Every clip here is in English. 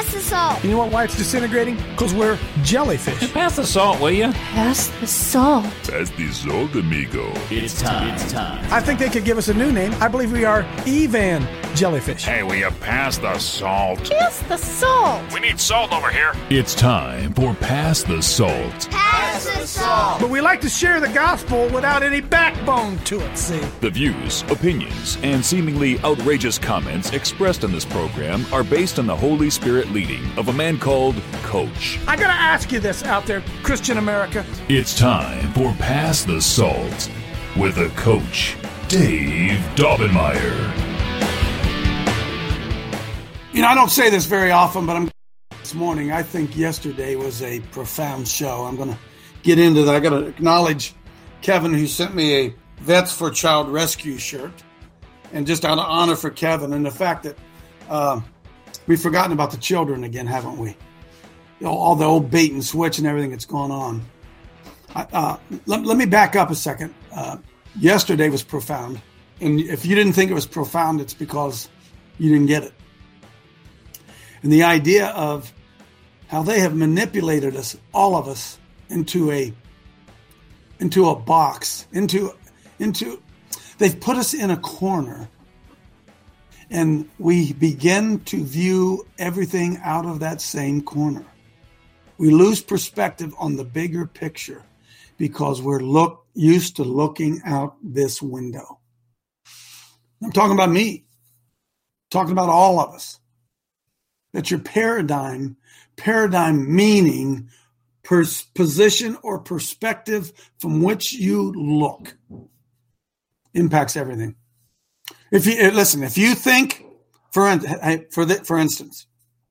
Pass the salt. You know why it's disintegrating? Because we're jellyfish. Pass the salt, will you? Pass the salt. Pass the salt, amigo. It's time. I think they could give us a new name. I believe we are Evan jellyfish. Hey, will you pass the salt? Pass the salt. We need salt over here. It's time for Pass the Salt. Pass the salt. But we like to share the gospel without any backbone to it, see? The views, opinions, and seemingly outrageous comments expressed in this program are based on the Holy Spirit leading of a man called Coach. I gotta ask you this out there, Christian America. It's time for Pass the Salt with the Coach, Dave Daubenmire. You know, I don't say this very often, but this morning, I think yesterday was a profound show. I'm going to get into that. I got to acknowledge Kevin, who sent me a Vets for Child Rescue shirt. And just out of honor for Kevin and the fact that we've forgotten about the children again, haven't we? You know, all the old bait and switch and everything that's going on. Let me back up a second. Yesterday was profound. And if you didn't think it was profound, it's because you didn't get it. And the idea of how they have manipulated us, all of us, into a box, they've put us in a corner, and we begin to view everything out of that same corner. We lose perspective on the bigger picture because we're used to looking out this window. I'm talking about me, I'm talking about all of us. That your paradigm meaning position or perspective from which you look, impacts everything. If you think, for instance,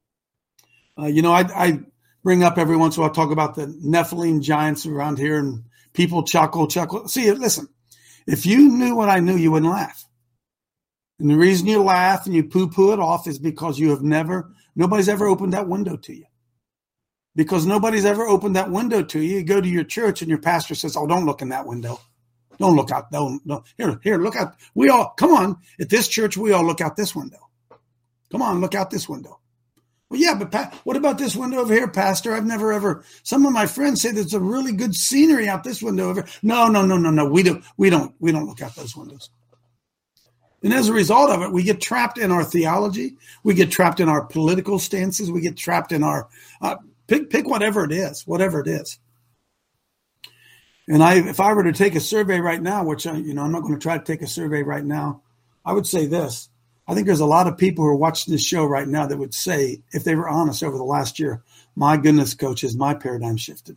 I bring up every once in a while, talk about the Nephilim giants around here, and people chuckle. See, listen, if you knew what I knew, you wouldn't laugh. And the reason you laugh and you poo-poo it off is because nobody's ever opened that window to you. Because nobody's ever opened that window to you. You go to your church and your pastor says, "Oh, don't look in that window. Don't look out. Don't. Here, look out. Come on. At this church, we all look out this window. Come on, look out this window." Well, yeah, but what about this window over here, Pastor? I've never ever. Some of my friends say there's a really good scenery out this window over. No. We don't look out those windows. And as a result of it, we get trapped in our theology. We get trapped in our political stances. We get trapped in our pick whatever it is. And if I were to take a survey right now, which I'm not going to try to take a survey right now, I would say this. I think there's a lot of people who are watching this show right now that would say, if they were honest over the last year, my goodness, Coach, has my paradigm shifted.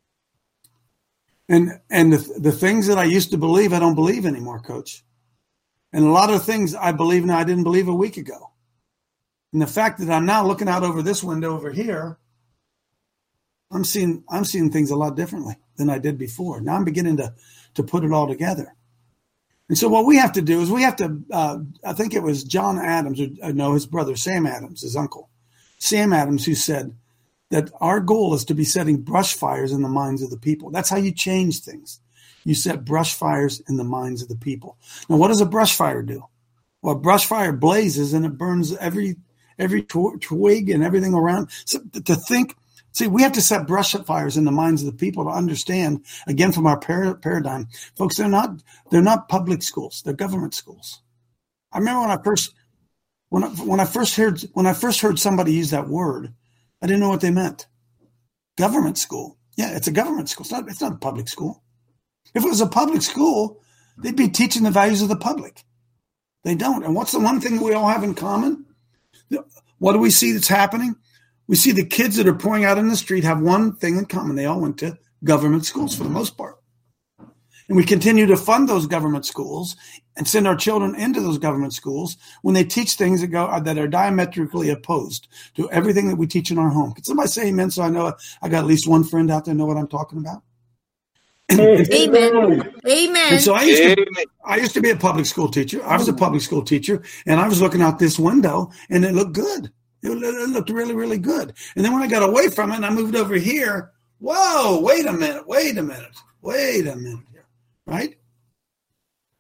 And the things that I used to believe, I don't believe anymore, Coach. And a lot of things I believe now I didn't believe a week ago. And the fact that I'm now looking out over this window over here, I'm seeing things a lot differently than I did before. Now I'm beginning to put it all together. And so what we have to do is I think it was John Adams, his brother, Sam Adams, his uncle, Sam Adams, who said that our goal is to be setting brush fires in the minds of the people. That's how you change things. You set brush fires in the minds of the people. Now, what does a brush fire do? Well, a brush fire blazes and it burns every twig and everything around. So we have to set brush fires in the minds of the people to understand, again, from our paradigm. Folks, they're not public schools. They're government schools. I remember when I first heard somebody use that word, I didn't know what they meant. Government school. Yeah, it's a government school. It's not a public school. If it was a public school, they'd be teaching the values of the public. They don't. And what's the one thing that we all have in common? What do we see that's happening? We see the kids that are pouring out in the street have one thing in common. They all went to government schools for the most part. And we continue to fund those government schools and send our children into those government schools when they teach things that are diametrically opposed to everything that we teach in our home. Can somebody say amen so I know I got at least one friend out there know what I'm talking about? Amen. And so I used to be a public school teacher. I was a public school teacher, and I was looking out this window, and it looked good. It looked really, really good. And then when I got away from it and I moved over here, whoa, wait a minute here, right?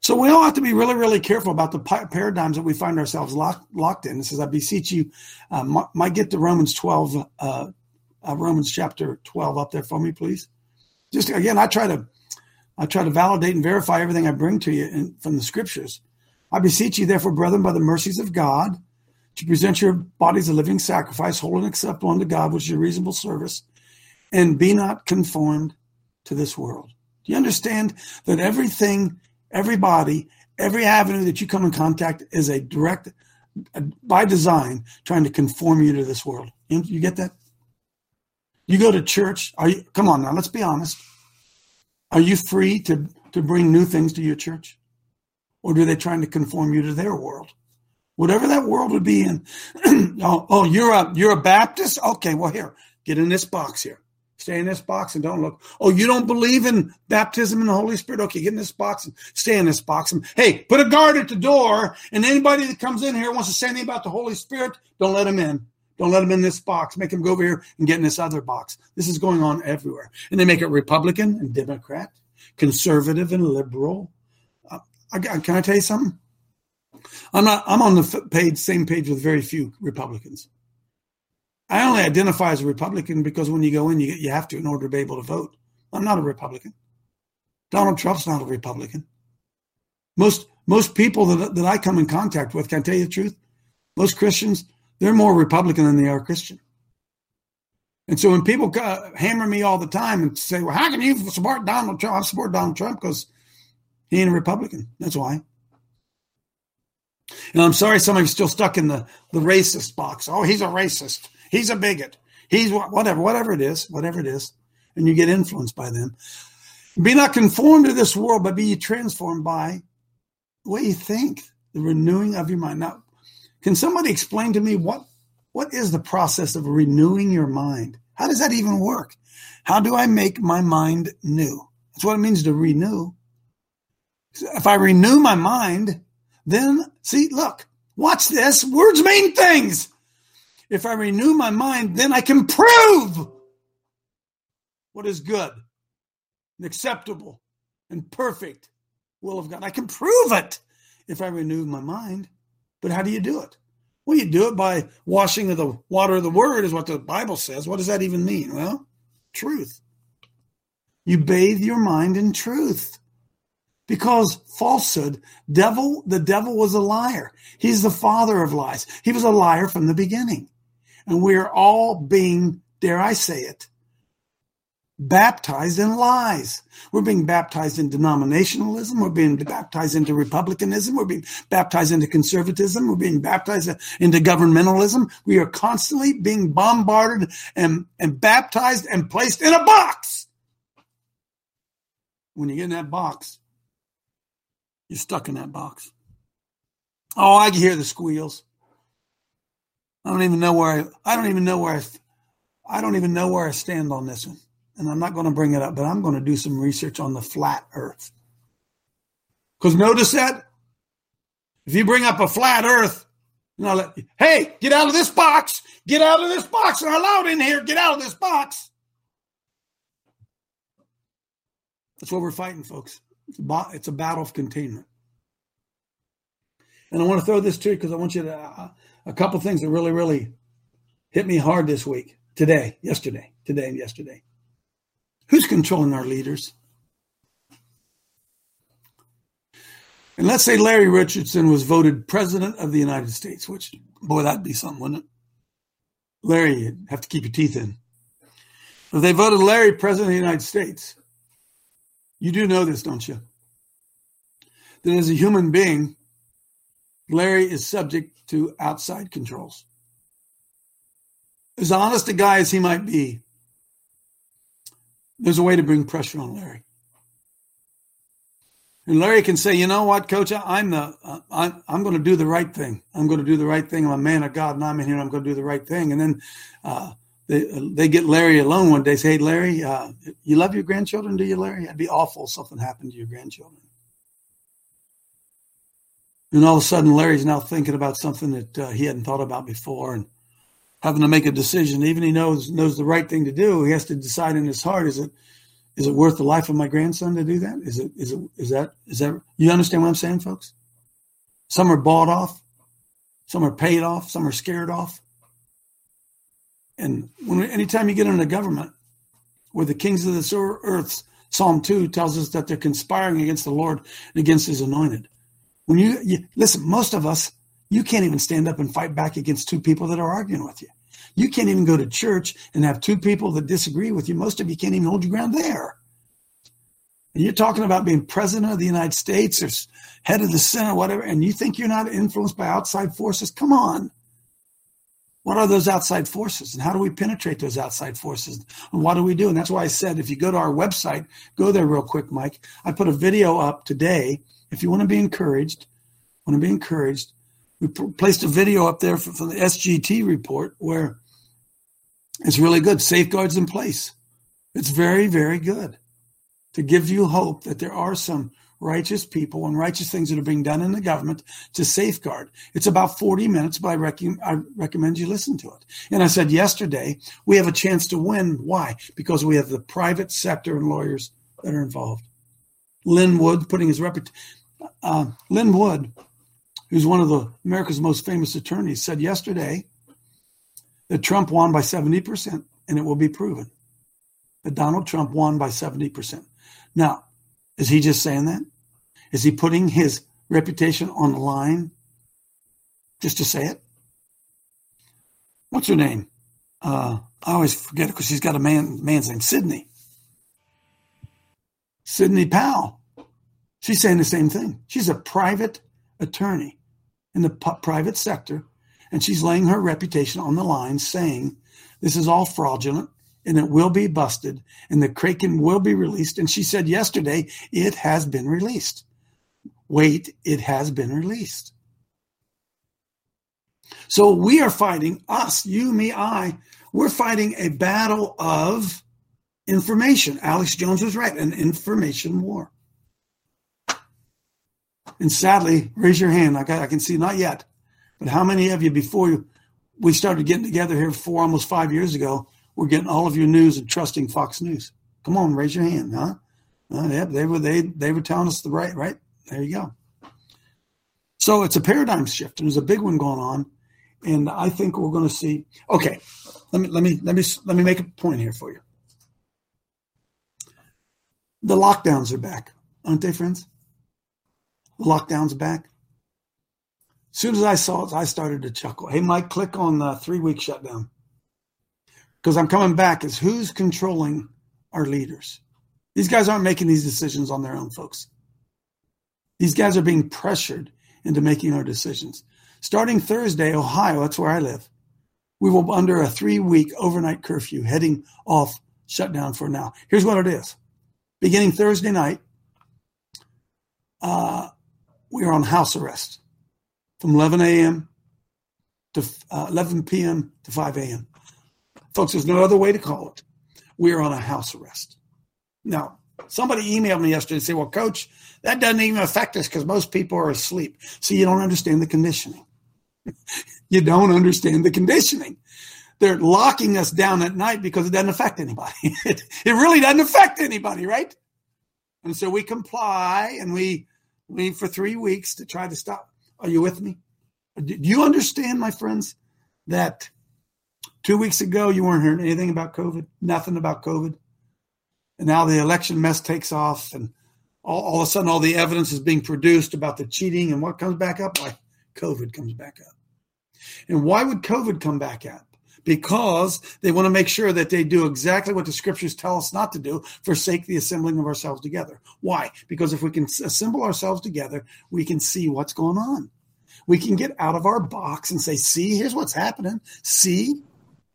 So we all have to be really, really careful about the paradigms that we find ourselves locked in. It says, I beseech you, might get to Romans 12, Romans chapter 12 up there for me, please. Just again, I try to validate and verify everything I bring to you from the scriptures. I beseech you, therefore, brethren, by the mercies of God, to present your bodies a living sacrifice, holy and acceptable unto God, which is your reasonable service, and be not conformed to this world. Do you understand that everything, everybody, every avenue that you come in contact is a direct, by design, trying to conform you to this world? You get that? You go to church. Come on now, let's be honest. Are you free to bring new things to your church? Or are they trying to conform you to their world? Whatever that world would be in. You're a Baptist? Okay, well, here, get in this box here. Stay in this box and don't look. Oh, you don't believe in baptism in the Holy Spirit? Okay, get in this box and stay in this box. And, hey, put a guard at the door, and anybody that comes in here wants to say anything about the Holy Spirit, don't let them in. Don't let them in this box. Make them go over here and get in this other box. This is going on everywhere. And they make it Republican and Democrat, conservative and liberal. Can I tell you something? I'm on the same page with very few Republicans. I only identify as a Republican because when you go in, you have to in order to be able to vote. I'm not a Republican. Donald Trump's not a Republican. Most people that I come in contact with, can I tell you the truth? Most Christians, they're more Republican than they are Christian. And so when people hammer me all the time and say, well, how can you support Donald Trump? I support Donald Trump because he ain't a Republican. That's why. And I'm sorry somebody's still stuck in the racist box. Oh, he's a racist. He's a bigot. He's whatever it is. And you get influenced by them. Be not conformed to this world, but be ye transformed by the way you think, the renewing of your mind. Now, can somebody explain to me what is the process of renewing your mind? How does that even work? How do I make my mind new? That's what it means to renew. If I renew my mind, then, see, look, watch this. Words mean things. If I renew my mind, then I can prove what is good and acceptable and perfect will of God. I can prove it if I renew my mind. But how do you do it? Well, you do it by washing of the water of the word is what the Bible says. What does that even mean? Well, truth. You bathe your mind in truth. Because falsehood, the devil was a liar. He's the father of lies. He was a liar from the beginning. And we're all being, dare I say it, baptized in lies. We're being baptized in denominationalism. We're being baptized into republicanism. We're being baptized into conservatism. We're being baptized into governmentalism. We are constantly being bombarded and baptized and placed in a box. When you get in that box, you're stuck in that box. Oh, I can hear the squeals. I don't even know where I stand on this one. And I'm not going to bring it up, but I'm going to do some research on the flat earth. Because notice that if you bring up a flat earth, hey, get out of this box. Get out of this box. They're allowed in here. Get out of this box. That's what we're fighting, folks. It's a battle of containment. And I want to throw this to you because I want you to, a couple things that really, really hit me hard this week, today and yesterday. Who's controlling our leaders? And let's say Larry Richardson was voted president of the United States, which, boy, that'd be something, wouldn't it? Larry, you'd have to keep your teeth in. If they voted Larry president of the United States, you do know this, don't you? That as a human being, Larry is subject to outside controls. As honest a guy as he might be, there's a way to bring pressure on Larry. And Larry can say, you know what, Coach, I'm going to do the right thing. I'm going to do the right thing. I'm a man of God, and I'm in here, and I'm going to do the right thing. And then they get Larry alone one day, say, hey, Larry, you love your grandchildren, do you, Larry? It'd be awful if something happened to your grandchildren. And all of a sudden, Larry's now thinking about something that he hadn't thought about before and having to make a decision. Even he knows the right thing to do. He has to decide in his heart, is Is it worth the life of my grandson to do that? Is that you understand what I'm saying, folks? Some are bought off, some are paid off, some are scared off. And anytime you get in a government where the kings of this earth, Psalm 2 tells us that they're conspiring against the Lord and against his anointed. When you listen, most of us, you can't even stand up and fight back against two people that are arguing with you. You can't even go to church and have two people that disagree with you. Most of you can't even hold your ground there. And you're talking about being president of the United States or head of the Senate, whatever, and you think you're not influenced by outside forces? Come on. What are those outside forces? And how do we penetrate those outside forces? And what do we do? And that's why I said, if you go to our website, go there real quick, Mike. I put a video up today. If you want to be encouraged, we placed a video up there from the SGT report where it's really good. Safeguards in place. It's very, very good to give you hope that there are some righteous people and righteous things that are being done in the government to safeguard. It's about 40 minutes, but I recommend you listen to it. And I said yesterday, we have a chance to win. Why? Because we have the private sector and lawyers that are involved. Lynn Wood, putting his reputation. Lynn Wood, who's one of America's most famous attorneys, said yesterday that Trump won by 70%, and it will be proven that Donald Trump won by 70%. Now, is he just saying that? Is he putting his reputation on the line just to say it? What's her name? I always forget it because she's got a man's name, Sidney Powell. She's saying the same thing. She's a private attorney in the private sector, and she's laying her reputation on the line saying this is all fraudulent and it will be busted and the Kraken will be released. And she said yesterday, it has been released. Wait, it has been released. So we are fighting, us, you, me, we're fighting a battle of information. Alex Jones was right, an information war. And sadly, raise your hand. I can see, not yet, but how many of you before we started getting together here almost 5 years ago, we're getting all of your news and trusting Fox News? Come on, raise your hand, huh? Yep, they were telling us the right. There you go. So it's a paradigm shift, and there's a big one going on, and I think we're going to see. Okay, let me make a point here for you. The lockdowns are back, aren't they, friends? The lockdowns are back. As soon as I saw it, I started to chuckle. Hey, Mike, click on the 3-week shutdown. Because I'm coming back as who's controlling our leaders. These guys aren't making these decisions on their own, folks. These guys are being pressured into making our decisions. Starting Thursday, Ohio, that's where I live, we will be under a 3-week overnight curfew, heading off shutdown for now. Here's what it is. Beginning Thursday night, we are on house arrest from 11 a.m. to 11 p.m. to 5 a.m. Folks, there's no other way to call it. We are on a house arrest. Now, somebody emailed me yesterday and said, well, Coach, that doesn't even affect us because most people are asleep. See, you don't understand the conditioning. You don't understand the conditioning. They're locking us down at night because it doesn't affect anybody. It really doesn't affect anybody, right? And so we comply, and we leave for 3 weeks to try to stop. Are you with me? Do you understand, my friends, that 2 weeks ago you weren't hearing anything about COVID, nothing about COVID? And now the election mess takes off, and all of a sudden all the evidence is being produced about the cheating, and what comes back up? Why? COVID comes back up. And why would COVID come back up? Because they want to make sure that they do exactly what the scriptures tell us not to do, forsake the assembling of ourselves together. Why? Because if we can assemble ourselves together, we can see what's going on. We can get out of our box and say, see, here's what's happening. See?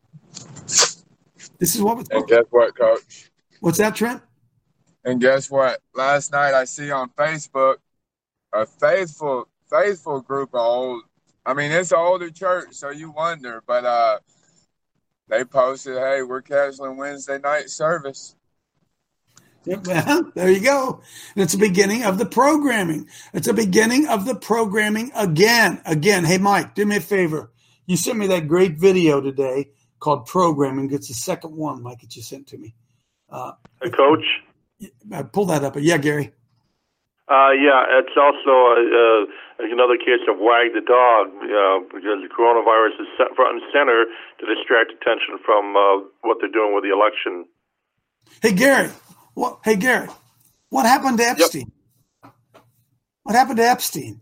This is what was. And guess what, Coach? What's that, Trent? And guess what? Last night I see on Facebook a faithful group of old. I mean, it's an older church, so you wonder, but they posted, hey, we're canceling Wednesday night service. Well, there you go. And it's the beginning of the programming. It's the beginning of the programming again. Hey, Mike, do me a favor. You sent me that great video today called Programming. It's the second one, Mike, that you sent to me. Hey, Coach. pull that up. Yeah, Gary. Yeah, it's also another case of wag the dog, because the coronavirus is set front and center to distract attention from what they're doing with the election. Hey, Gary. What happened to Epstein? Yep. What happened to Epstein?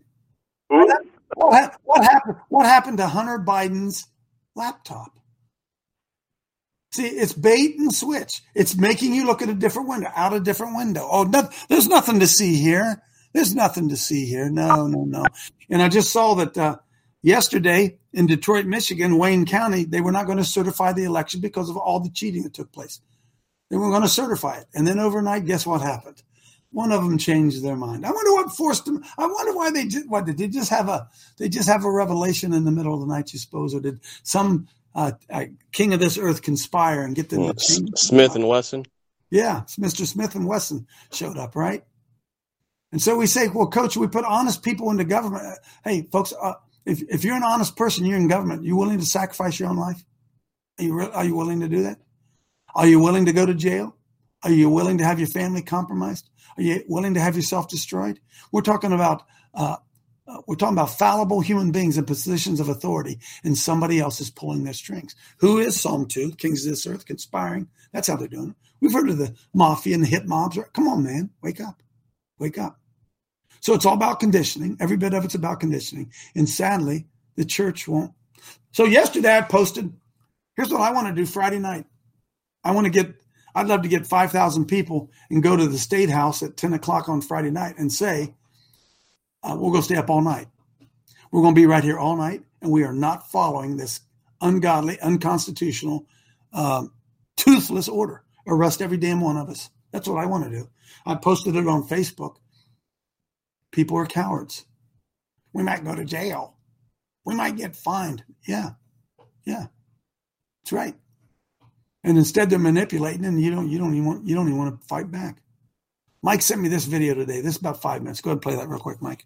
What happened to Hunter Biden's laptop? See, it's bait and switch. It's making you look at a different window, out a different window. Oh, no, there's nothing to see here. There's nothing to see here. No. And I just saw that yesterday in Detroit, Michigan, Wayne County, they were not going to certify the election because of all the cheating that took place. They were going to certify it. And then overnight, guess what happened? One of them changed their mind. I wonder what forced them. I wonder why they did. What did they just have a revelation in the middle of the night, you suppose, or did some king of this earth conspire and get them? Smith and Wesson. Yeah, Mr. Smith and Wesson showed up, right? And so we say, well, Coach, we put honest people into government. Hey, folks, if you're an honest person, you're in government. You willing to sacrifice your own life? Are you willing to do that? Are you willing to go to jail? Are you willing to have your family compromised? Are you willing to have yourself destroyed? We're talking about fallible human beings in positions of authority, and somebody else is pulling their strings. Who is Psalm 2? Kings of this earth conspiring. That's how they're doing it. We've heard of the mafia and the hit mobs. Come on, man, wake up. Wake up. So it's all about conditioning. Every bit of it's about conditioning. And sadly, the church won't. So yesterday I posted, here's what I want to do Friday night. I'd love to get 5,000 people and go to the State House at 10 o'clock on Friday night and say, we're going to stay up all night. We're going to be right here all night, and we are not following this ungodly, unconstitutional, toothless order. Arrest every damn one of us. That's what I want to do. I posted it on Facebook. People are cowards. We might go to jail. We might get fined. Yeah. That's right. And instead they're manipulating, and you don't even want to fight back. Mike sent me this video today. This is about 5 minutes. Go ahead and play that real quick, Mike.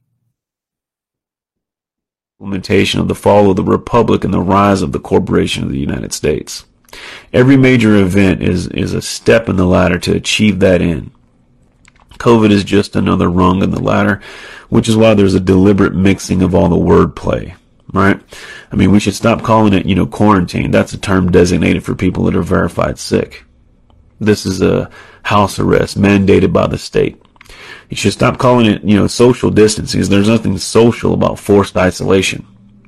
Implementation of the fall of the Republic and the rise of the corporation of the United States. Every major event is a step in the ladder to achieve that end. COVID is just another rung in the ladder, which is why there's a deliberate mixing of all the wordplay, right? I mean, we should stop calling it, quarantine. That's a term designated for people that are verified sick. This is a house arrest mandated by the state. You should stop calling it, social distancing. There's nothing social about forced isolation.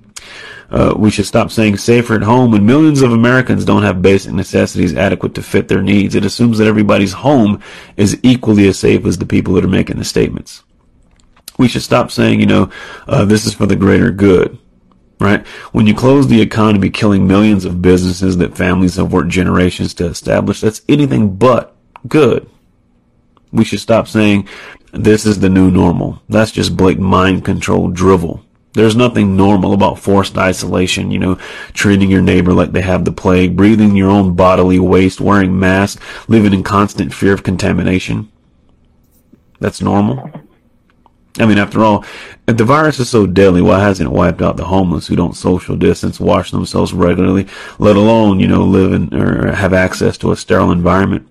We should stop saying safer at home when millions of Americans don't have basic necessities adequate to fit their needs. It assumes that everybody's home is equally as safe as the people that are making the statements. We should stop saying, this is for the greater good, right? When you close the economy, killing millions of businesses that families have worked generations to establish, that's anything but good. We should stop saying this is the new normal. That's just blatant mind control drivel. There's nothing normal about forced isolation, treating your neighbor like they have the plague, breathing your own bodily waste, wearing masks, living in constant fear of contamination. That's normal. I mean, after all, if the virus is so deadly, why hasn't it wiped out the homeless who don't social distance, wash themselves regularly, let alone, live in or have access to a sterile environment?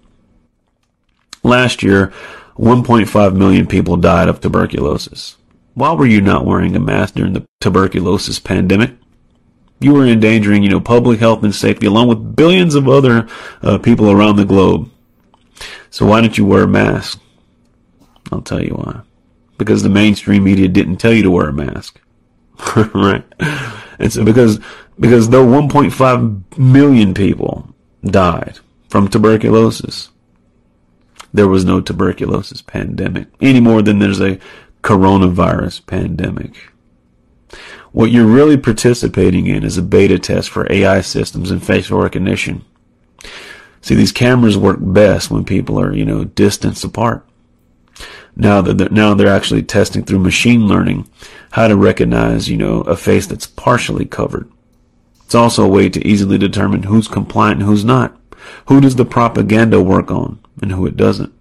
Last year, 1.5 million people died of tuberculosis. Why were you not wearing a mask during the tuberculosis pandemic? You were endangering, public health and safety along with billions of other people around the globe. So why didn't you wear a mask? I'll tell you why. Because the mainstream media didn't tell you to wear a mask. Right? And so because though 1.5 million people died from tuberculosis, there was no tuberculosis pandemic any more than there's a coronavirus pandemic. What you're really participating in is a beta test for AI systems and facial recognition. See, these cameras work best when people are, distance apart. Now they're actually testing through machine learning how to recognize, a face that's partially covered. It's also a way to easily determine who's compliant and who's not. Who does the propaganda work on and who it doesn't?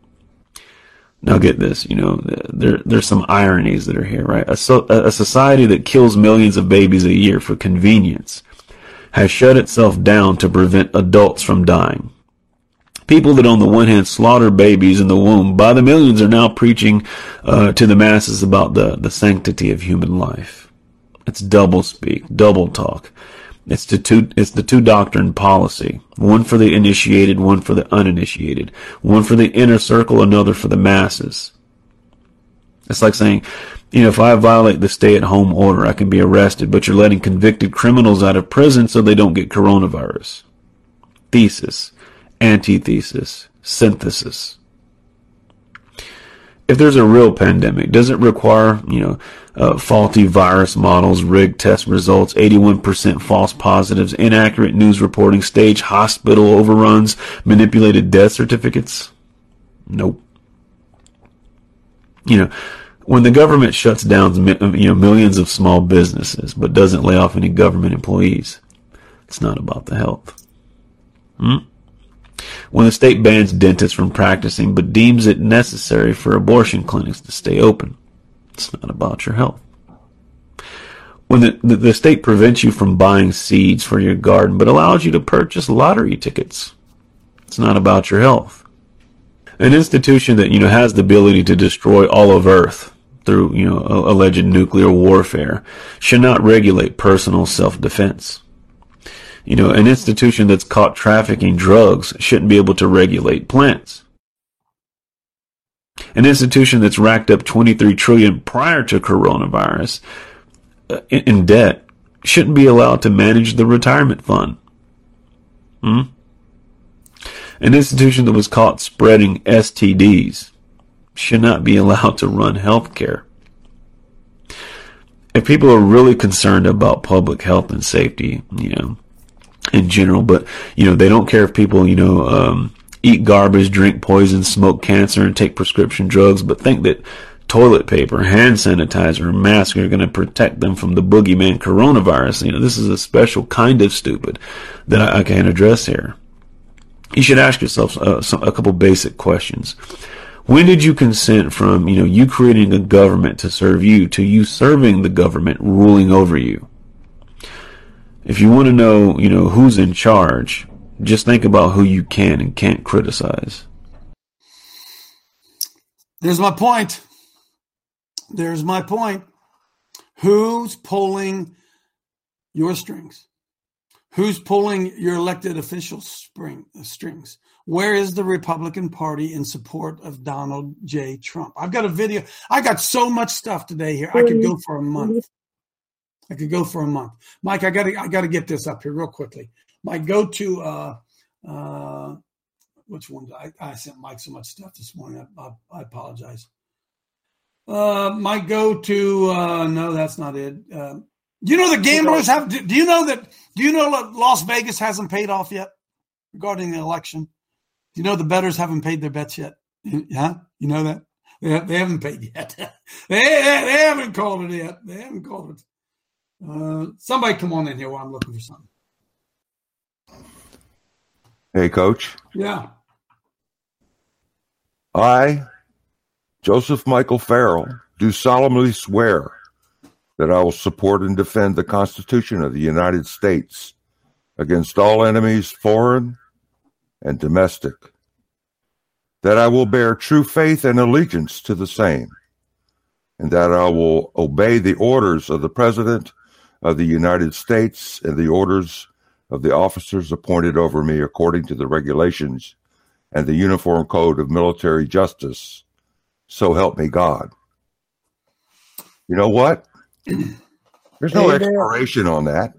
Now get this, there's some ironies that are here, right? A society that kills millions of babies a year for convenience has shut itself down to prevent adults from dying. People that on the one hand slaughter babies in the womb by the millions are now preaching to the masses about the sanctity of human life. It's double speak, double talk. It's the two doctrine policy. One for the initiated, one for the uninitiated. One for the inner circle, another for the masses. It's like saying, if I violate the stay-at-home order, I can be arrested, but you're letting convicted criminals out of prison so they don't get coronavirus. Thesis, antithesis, synthesis. If there's a real pandemic, does it require, faulty virus models, rigged test results, 81% false positives, inaccurate news reporting, staged hospital overruns, manipulated death certificates? Nope. When the government shuts down, millions of small businesses, but doesn't lay off any government employees, it's not about the health. When the state bans dentists from practicing, but deems it necessary for abortion clinics to stay open, it's not about your health. When the state prevents you from buying seeds for your garden, but allows you to purchase lottery tickets, it's not about your health. An institution that, has the ability to destroy all of Earth through, alleged nuclear warfare should not regulate personal self-defense. An institution that's caught trafficking drugs shouldn't be able to regulate plants. An institution that's racked up $23 trillion prior to coronavirus in debt shouldn't be allowed to manage the retirement fund. An institution that was caught spreading STDs should not be allowed to run healthcare. If people are really concerned about public health and safety, in general, but, they don't care if people, eat garbage, drink poison, smoke cancer, and take prescription drugs, but think that toilet paper, hand sanitizer, and masks are going to protect them from the boogeyman coronavirus. This is a special kind of stupid that I can't address here. You should ask yourself a couple basic questions. When did you consent from, you creating a government to serve you to you serving the government ruling over you? If you want to know, who's in charge, just think about who you can and can't criticize. There's my point. Who's pulling your strings? Who's pulling your elected officials' strings? Where is the Republican Party in support of Donald J. Trump? I've got a video. I got so much stuff today here. I could go for a month. Mike, I gotta get this up here real quickly. My go-to, which one? I sent Mike so much stuff this morning. I apologize. My go-to, no, that's not it. Do you know the gamblers have? Do you know that Las Vegas hasn't paid off yet regarding the election? Do you know the bettors haven't paid their bets yet? Yeah, you know that they haven't paid yet. they haven't called it yet. They haven't called it. Somebody come on in here while I'm looking for something. Hey, Coach. Yeah. I, Joseph Michael Farrell, do solemnly swear that I will support and defend the Constitution of the United States against all enemies, foreign and domestic, that I will bear true faith and allegiance to the same, and that I will obey the orders of the President of the United States and the orders of the officers appointed over me according to the regulations and the Uniform Code of Military Justice. So help me God. You know what? There's no expiration on that.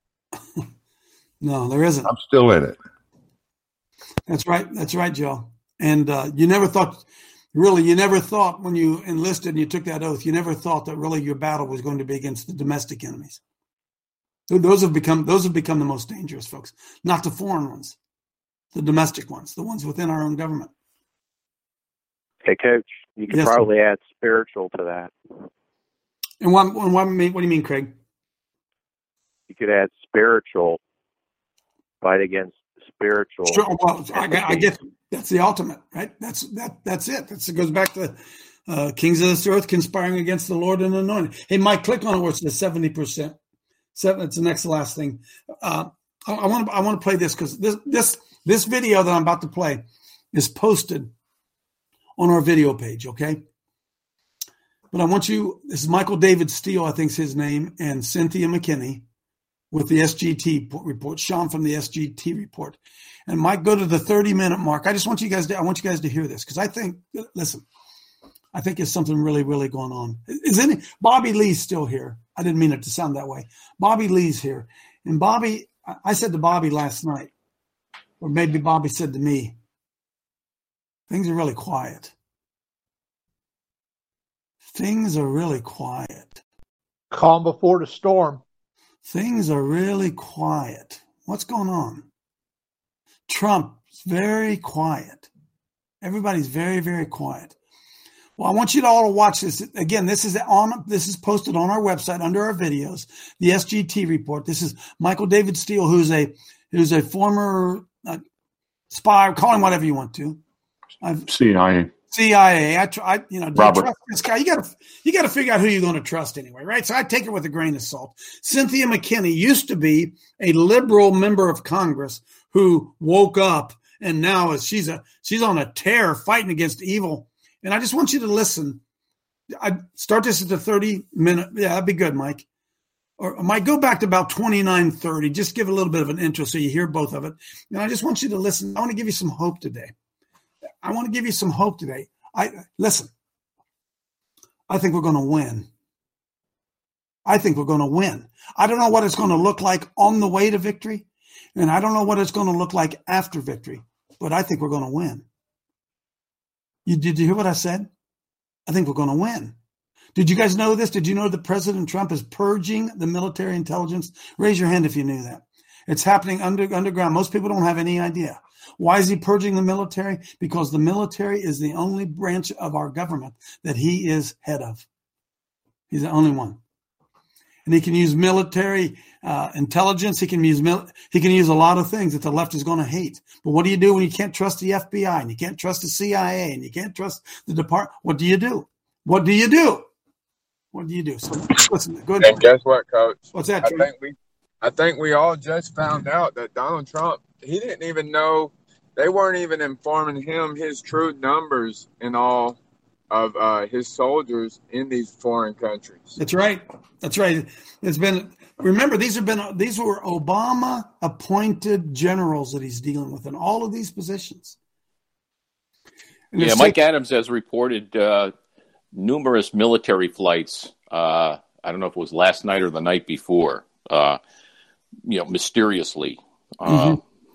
No, there isn't. I'm still in it. That's right, Joe. And you never thought when you enlisted and you took that oath, you never thought that really your battle was going to be against the domestic enemies. Those have become the most dangerous, folks. Not the foreign ones, the domestic ones, the ones within our own government. Hey, Coach, you could probably add spiritual to that. And what do you mean, Craig? You could add spiritual, fight against spiritual. Sure, well, I get that's the ultimate, right? That's it. It goes back to kings of this earth conspiring against the Lord and anointed. Hey, Mike, click on it where it says 70%. It's the next last thing. I want to play this because this video that I'm about to play is posted on our video page, okay? But I want you, this is Michael David Steele, I think's his name, and Cynthia McKinney with the SGT report, Sean from the SGT report. And Mike, go to the 30-minute mark. I want you guys to hear this, because I think there's something really, really going on. Bobby Lee's still here. I didn't mean it to sound that way. Bobby Lee's here. And Bobby, I said to Bobby last night, or maybe Bobby said to me, things are really quiet. Things are really quiet. Calm before the storm. Things are really quiet. What's going on? Trump's very quiet. Everybody's very, very quiet. Well, I want you to all watch this. Again, this is posted on our website under our videos, the SGT report. This is Michael David Steele, who's a former spy, call him whatever you want to. CIA. Do you Robert. trust this guy? You got to figure out who you're going to trust anyway, right? So I take it with a grain of salt. Cynthia McKinney used to be a liberal member of Congress who woke up, and now she's on a tear fighting against evil. And I just want you to listen. I start this at the 30-minute. Yeah, that'd be good, Mike. Or Mike, go back to about 29:30. Just give a little bit of an intro so you hear both of it. And I just want you to listen. I want to give you some hope today. Listen. I think we're going to win. I don't know what it's going to look like on the way to victory, and I don't know what it's going to look like after victory, but I think we're going to win. Did you hear what I said? I think we're going to win. Did you guys know this? Did you know that President Trump is purging the military intelligence? Raise your hand if you knew that. It's happening underground. Most people don't have any idea. Why is he purging the military? Because the military is the only branch of our government that he is head of. He's the only one. And he can use military intelligence. He can use a lot of things that the left is going to hate. But what do you do when you can't trust the FBI and you can't trust the CIA and you can't trust the department? What do you do? So listen, go ahead. And guess what, Coach? What's that? I think we all just found out that Donald Trump, he didn't even know, they weren't even informing him his true numbers in all of his soldiers in these foreign countries. That's right. Remember, these were Obama appointed generals that he's dealing with in all of these positions. Yeah, Mike Adams has reported numerous military flights. I don't know if it was last night or the night before. Mysteriously. I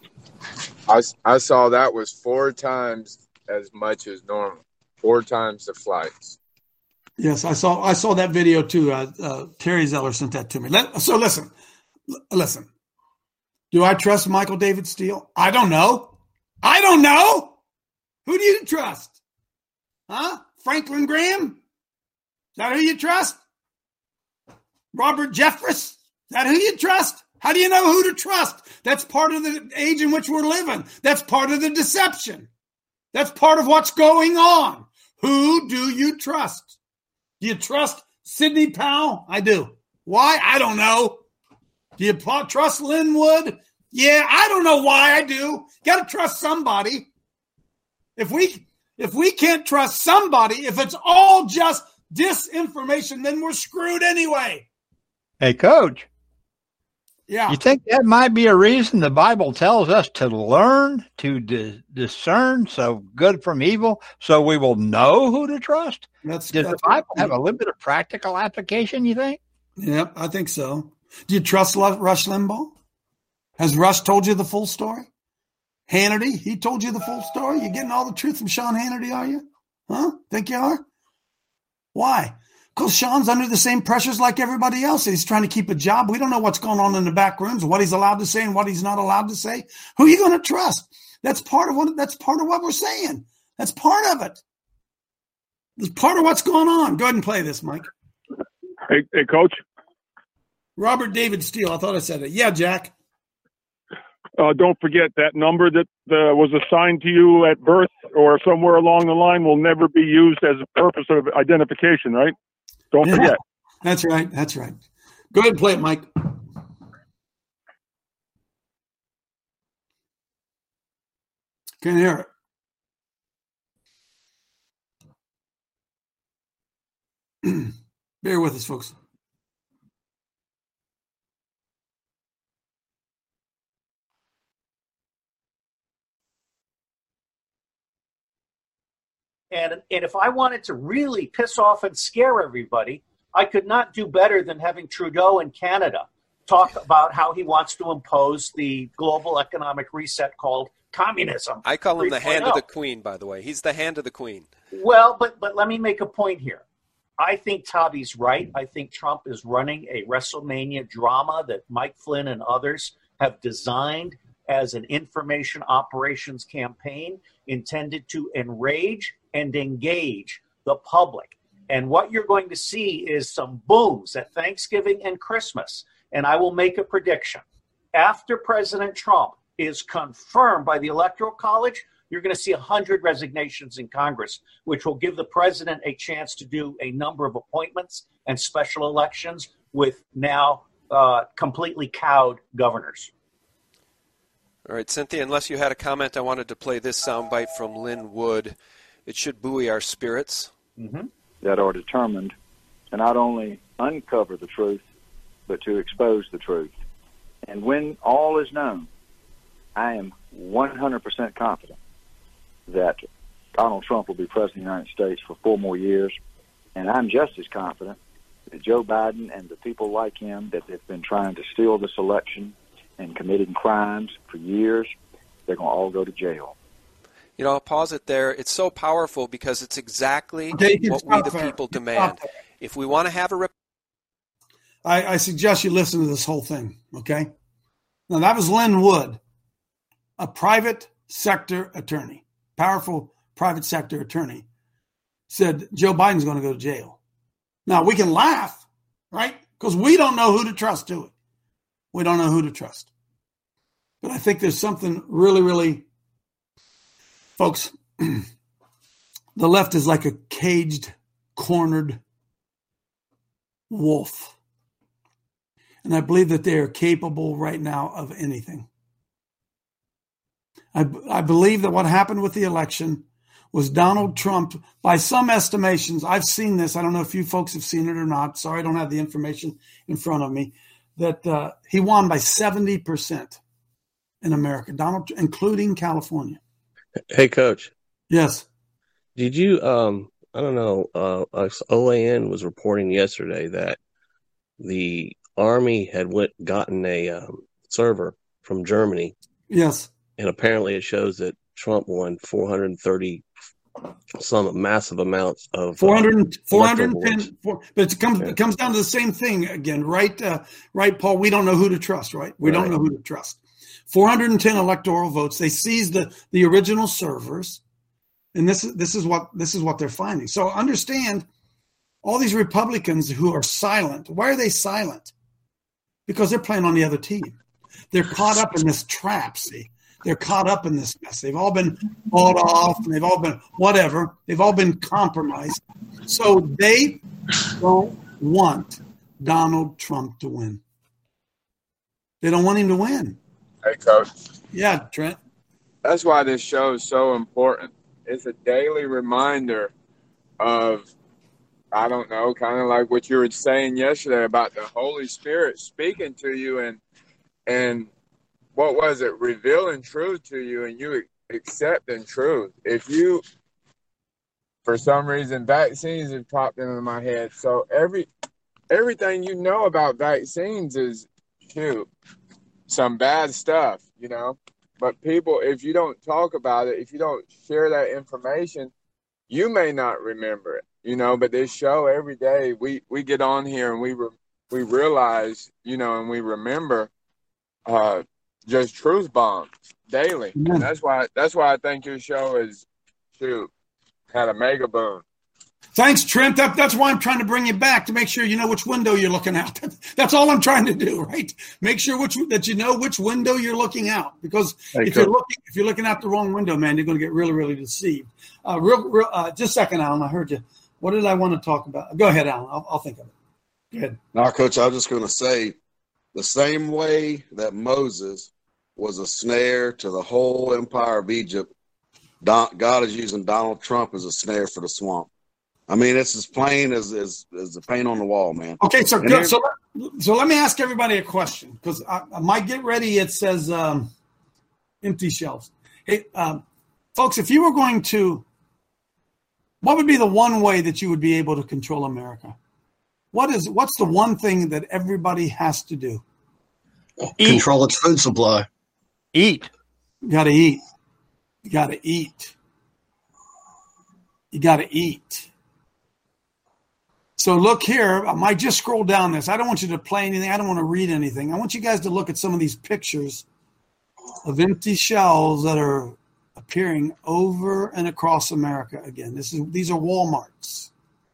saw that was 4 times as much as normal. 4 times the flights. Yes, I saw that video too. Terry Zeller sent that to me. So listen. Do I trust Michael David Steele? I don't know. Who do you trust? Huh? Franklin Graham? Is that who you trust? Robert Jeffress? Is that who you trust? How do you know who to trust? That's part of the age in which we're living. That's part of the deception. That's part of what's going on. Who do you trust? Do you trust Sidney Powell? I do. Why? I don't know. Do you trust Linwood? Yeah, I don't know why I do. Got to trust somebody. If we can't trust somebody, if it's all just disinformation, then we're screwed anyway. Hey, Coach. Yeah. You think that might be a reason the Bible tells us to learn to discern so good from evil so we will know who to trust? Does the Bible have a little bit of practical application, you think? Yeah, I think so. Do you trust Rush Limbaugh? Has Rush told you the full story? Hannity, he told you the full story? You getting all the truth from Sean Hannity, are you? Huh? Think you are? Why? Because Sean's under the same pressures like everybody else. He's trying to keep a job. We don't know what's going on in the back rooms, what he's allowed to say and what he's not allowed to say. Who are you going to trust? That's part of what we're saying. That's part of it. It's part of what's going on. Go ahead and play this, Mike. Hey, Coach. Robert David Steele. I thought I said it. Yeah, Jack. Don't forget that number that was assigned to you at birth or somewhere along the line will never be used as a purpose of identification, right? Don't forget. That's right. Go ahead and play it, Mike. Can't hear it. Bear with us, folks. And if I wanted to really piss off and scare everybody, I could not do better than having Trudeau in Canada talk about how he wants to impose the global economic reset called communism. I call him the hand of the Queen, by the way. He's the hand of the Queen. Well, but let me make a point here. I think Tavi's right. I think Trump is running a WrestleMania drama that Mike Flynn and others have designed as an information operations campaign intended to enrage and engage the public. And what you're going to see is some booms at Thanksgiving and Christmas. And I will make a prediction. After President Trump is confirmed by the Electoral College, you're going to see 100 resignations in Congress, which will give the president a chance to do a number of appointments and special elections with now completely cowed governors. All right, Cynthia, unless you had a comment, I wanted to play this soundbite from Lynn Wood. It should buoy our spirits. Mm-hmm. That are determined to not only uncover the truth, but to expose the truth. And when all is known, I am 100% confident that Donald Trump will be president of the United States for 4 more years. And I'm just as confident that Joe Biden and the people like him that have been trying to steal this election and committing crimes for years, they're going to all go to jail. You know, I'll pause it there. It's so powerful because it's exactly what we the people demand. If we want to have a I suggest you listen to this whole thing, okay? Now, that was Lynn Wood, a private sector attorney, powerful private sector attorney, said Joe Biden's going to go to jail. Now, we can laugh, right? Because we don't know who to trust to it. We don't know who to trust. But I think there's something really, really, folks, the left is like a caged, cornered wolf. And I believe that they are capable right now of anything. I believe that what happened with the election was Donald Trump, by some estimations, I've seen this, I don't know if you folks have seen it or not, sorry I don't have the information in front of me, that he won by 70% in America, Donald, including California. Hey, Coach. Yes. Did you, I don't know, OAN was reporting yesterday that the Army had gotten a server from Germany. Yes. And apparently it shows that Trump won 430 some massive amounts of 410. But it comes down to the same thing again, right? Right, Paul? We don't know who to trust, right? We don't know who to trust. 410 electoral votes. They seized the original servers, and this is what they're finding. So understand, all these Republicans who are silent. Why are they silent? Because they're playing on the other team. They're caught up in this trap, see? They're caught up in this mess. They've all been bought off, and they've all been whatever. They've all been compromised. So they don't want Donald Trump to win. They don't want him to win. Hey, Coach. Yeah, Trent. That's why this show is so important. It's a daily reminder of, I don't know, kind of like what you were saying yesterday about the Holy Spirit speaking to you and what was it, revealing truth to you and you accepting truth. If you, for some reason, vaccines have popped into my head. So everything you know about vaccines is, some bad stuff, you know. But people, if you don't talk about it, if you don't share that information, you may not remember it, you know. But this show, every day, we get on here and we realize, you know, and we remember just truth bombs daily. And that's why I think your show is had a mega boom. Thanks, Trent. That's why I'm trying to bring you back, to make sure you know which window you're looking out. That's all I'm trying to do, right? Make sure that you know which window you're looking out, because if you're looking out the wrong window, man, you're going to get really, really deceived. Just a second, Alan. I heard you. What did I want to talk about? Go ahead, Alan. I'll think of it. Go ahead. Now, Coach, I was just going to say, the same way that Moses was a snare to the whole empire of Egypt, God is using Donald Trump as a snare for the swamp. I mean, it's as plain as the paint on the wall, man. Okay, so good. So let me ask everybody a question, because Mike, get ready. It says empty shelves. Hey, folks, if you were going to, what would be the one way that you would be able to control America? What's the one thing that everybody has to do? Control its food supply. Eat. You got to eat. You got to eat. You got to eat. So look here. I might just scroll down this. I don't want you to play anything. I don't want to read anything. I want you guys to look at some of these pictures of empty shelves that are appearing over and across America again. These are Walmarts.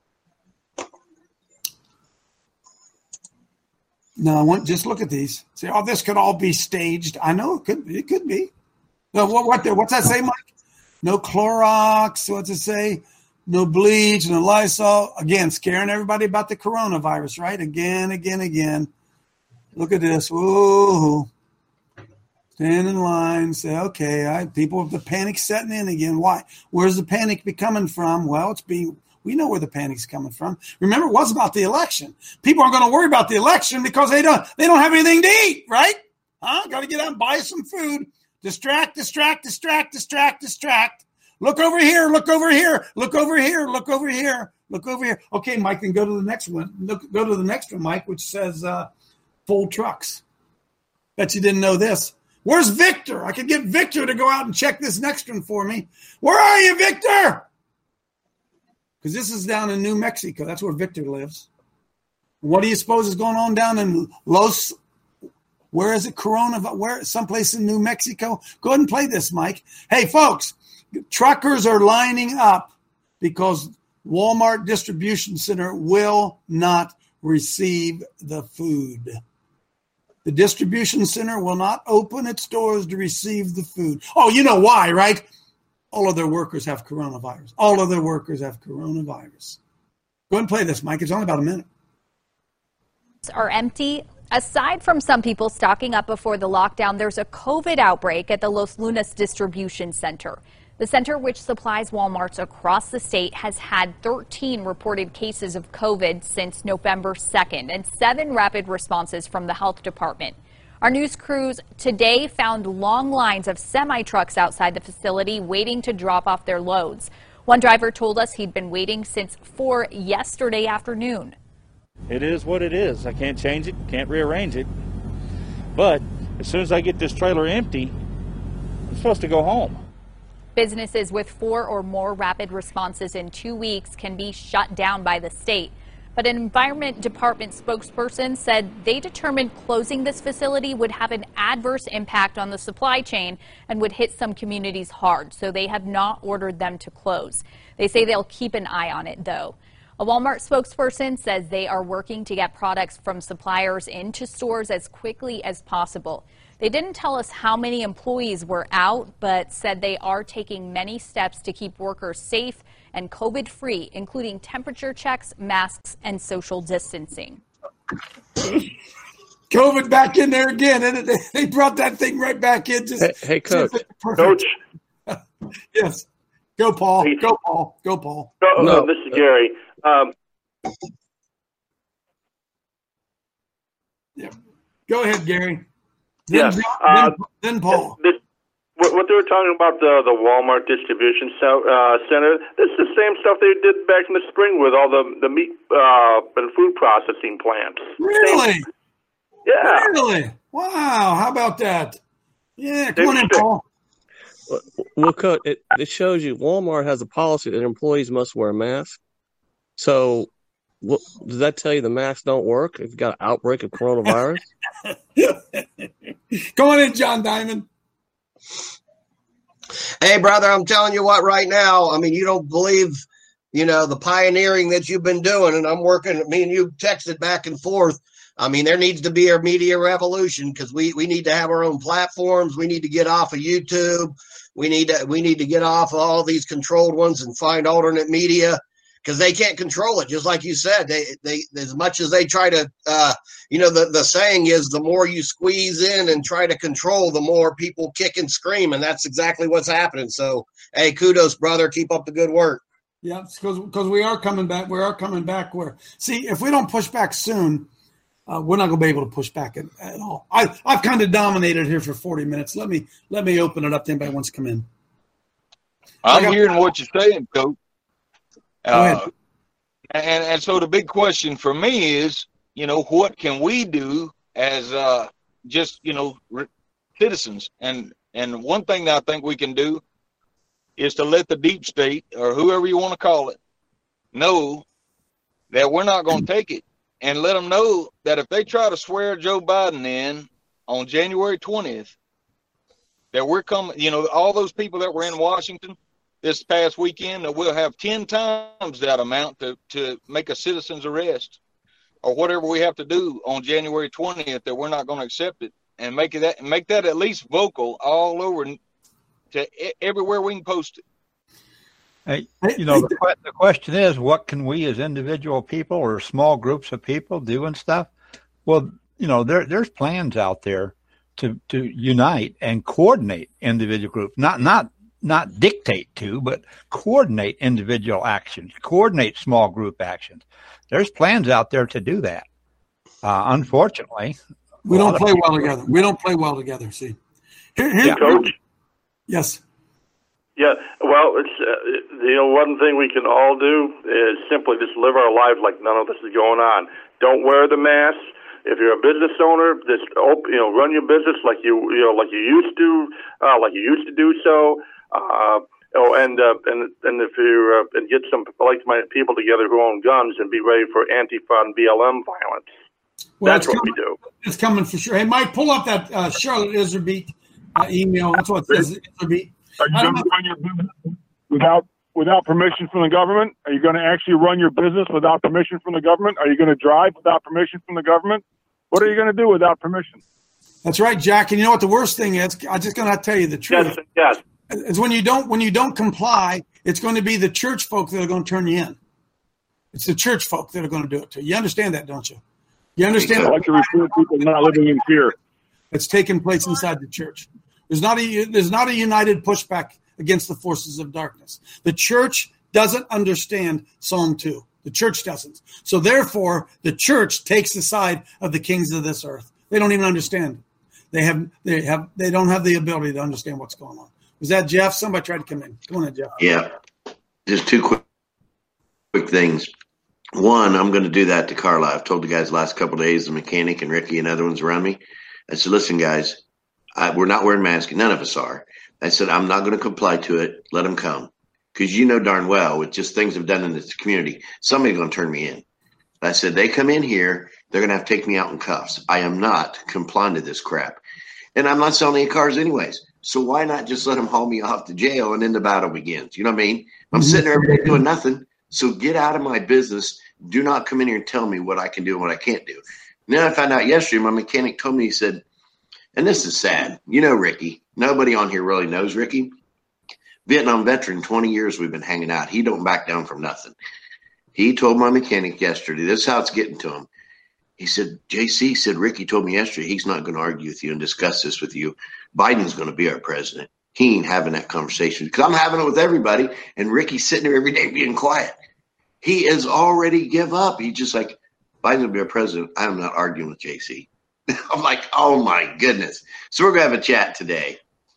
Now, just look at these. Say, oh, this could all be staged. I know it could be. It could be. No, what's that say, Mike? No Clorox. What's it say? No bleach, no Lysol. Again, scaring everybody about the coronavirus, right? Again. Look at this. Whoa. Stand in line. Say, okay, people, the panic's setting in again. Why? Where's the panic be coming from? Well, we know where the panic's coming from. Remember, it was about the election. People aren't going to worry about the election because they don't have anything to eat, right? Got to get out and buy some food. Distract. Look over here. Look over here. Okay, Mike, then go to the next one. Go to the next one, Mike, which says full trucks. Bet you didn't know this. Where's Victor? I could get Victor to go out and check this next one for me. Where are you, Victor? Because this is down in New Mexico. That's where Victor lives. What do you suppose is going on down in Los? Where is it? Where? Someplace in New Mexico? Go ahead and play this, Mike. Hey, folks, truckers are lining up because Walmart distribution center will not receive the food. The distribution center will not open its doors to receive the food. Oh, you know why, right? All of their workers have coronavirus. Go ahead and play this, Mike. It's only about a minute. Are empty. Aside from some people stocking up before the lockdown, there's a COVID outbreak at the Los Lunas Distribution Center. The center, which supplies Walmarts across the state, has had 13 reported cases of COVID since November 2nd and 7 rapid responses from the health department. Our news crews today found long lines of semi-trucks outside the facility waiting to drop off their loads. One driver told us he'd been waiting since 4 yesterday afternoon. It is what it is. I can't change it, can't rearrange it. But as soon as I get this trailer empty, I'm supposed to go home. Businesses with 4 or more rapid responses in 2 weeks can be shut down by the state. But an Environment Department spokesperson said they determined closing this facility would have an adverse impact on the supply chain and would hit some communities hard, so they have not ordered them to close. They say they'll keep an eye on it, though. A Walmart spokesperson says they are working to get products from suppliers into stores as quickly as possible. They didn't tell us how many employees were out, but said they are taking many steps to keep workers safe and COVID-free, including temperature checks, masks, and social distancing. COVID back in there again, and they brought that thing right back in. Hey, Coach. Coach. Yes. Go, Paul. Go, Paul. No, this is Gary. Yeah. Go ahead, Gary. Then Paul. What they were talking about, the Walmart distribution center, this is the same stuff they did back in the spring with all the meat and food processing plants. Really? Yeah. Really? Wow. How about that? Yeah. Come on in, Paul. Well, Coach, it shows you Walmart has a policy that employees must wear a mask. So does that tell you the masks don't work if you've got an outbreak of coronavirus? Go on in, John Diamond. Hey, brother, I'm telling you what right now. I mean, you don't believe, the pioneering that you've been doing, and I'm working. Me and you texted back and forth. I mean, there needs to be a media revolution because we need to have our own platforms. We need to get off of YouTube. We need to get off of all these controlled ones and find alternate media because they can't control it. Just like you said, they as much as they try to, the saying is the more you squeeze in and try to control, the more people kick and scream, and that's exactly what's happening. So, hey, kudos, brother. Keep up the good work. Yeah, because we are coming back. We are coming back. See, if we don't push back soon, we're not going to be able to push back at all. I've kind of dominated here for 40 minutes. Let me open it up to anybody who wants to come in. I'm hearing what you're saying, Coach. And so the big question for me is, what can we do as just citizens? And one thing that I think we can do is to let the deep state, or whoever you want to call it, know that we're not going to take it, and let them know that if they try to swear Joe Biden in on January 20th, that we're coming, all those people that were in Washington this past weekend, that we'll have 10 times that amount to make a citizen's arrest or whatever we have to do on January 20th, that we're not going to accept it, and make that at least vocal all over to everywhere we can post it. Hey, the question is, what can we as individual people or small groups of people do and stuff? Well, there's plans out there to unite and coordinate individual groups, not dictate to, but coordinate individual actions, coordinate small group actions. There's plans out there to do that. Unfortunately, we don't play well together. We don't play well together. See, Coach. Yes. Yeah. Well, it's one thing we can all do is simply just live our lives like none of this is going on. Don't wear the mask. If you're a business owner, just run your business like you used to do so. And if you and get some like-minded people together who own guns and be ready for Antifa and BLM violence. Well, that's what we do. It's coming for sure. Hey, Mike, pull up that Charlotte Iserbyt email. That's what it says. Iserbyt. Are you going to run your business without permission from the government? Are you going to actually run your business without permission from the government? Are you going to drive without permission from the government? What are you going to do without permission? That's right, Jack. And you know what the worst thing is? I'm just going to tell you the truth. Yes. Is when you don't comply, it's going to be the church folk that are going to turn you in. It's the church folk that are going to do it to you. You understand that, don't you? You understand? I like to refer people not living in fear. It's taking place inside the church. There's not a united pushback against the forces of darkness. The church doesn't understand Psalm 2. The church doesn't. So therefore, the church takes the side of the kings of this earth. They don't even understand. They don't have the ability to understand what's going on. Was that Jeff? Somebody tried to come in. Go on, Jeff. Yeah. Just two quick things. One, I'm going to do that to Carla. I've told the guys the last couple of days, the mechanic and Ricky and other ones around me. I said, listen, guys, we're not wearing masks. None of us are. I said, I'm not going to comply to it. Let them come. Because you know darn well, with just things I've done in this community, somebody's going to turn me in. I said, they come in here, they're going to have to take me out in cuffs. I am not complying to this crap. And I'm not selling any cars anyways. So why not just let them haul me off to jail and then the battle begins? You know what I mean? I'm sitting there every day doing nothing. So get out of my business. Do not come in here and tell me what I can do and what I can't do. And then I found out yesterday, my mechanic told me, he said, and this is sad. You know Ricky. Nobody on here really knows Ricky. Vietnam veteran, 20 years we've been hanging out. He don't back down from nothing. He told my mechanic yesterday, this is how it's getting to him. He said, JC said, Ricky told me yesterday he's not going to argue with you and discuss this with you. Biden's going to be our president. He ain't having that conversation because I'm having it with everybody. And Ricky's sitting there every day being quiet. He has already give up. He's just like, Biden's going to be our president. I'm not arguing with JC. I'm like, oh my goodness. So we're going to have a chat today.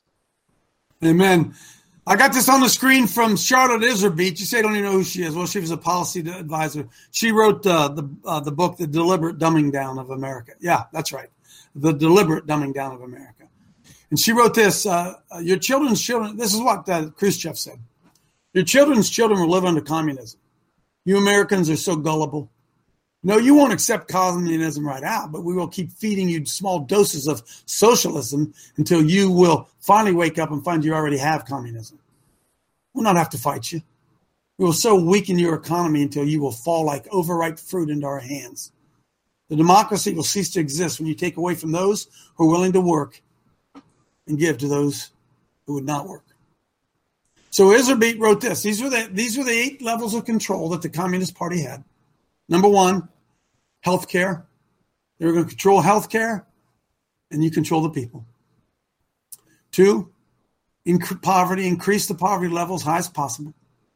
Amen. I got this on the screen from Charlotte Iserbyt. You say I don't even know who she is. Well, she was a policy advisor. She wrote the book, The Deliberate Dumbing Down of America. Yeah, that's right. The Deliberate Dumbing Down of America. And she wrote this, your children's children, this is what Khrushchev said. Your children's children will live under communism. You Americans are so gullible. No, you won't accept communism right out, but we will keep feeding you small doses of socialism until you will finally wake up and find you already have communism. We'll not have to fight you. We will so weaken your economy until you will fall like overripe fruit into our hands. The democracy will cease to exist when you take away from those who are willing to work and give to those who would not work. So Iserbyt wrote this. These were the 8 levels of control that the Communist Party had. Number 1, healthcare. They were going to control healthcare, and you control the people. 2, increase the poverty level as high as possible.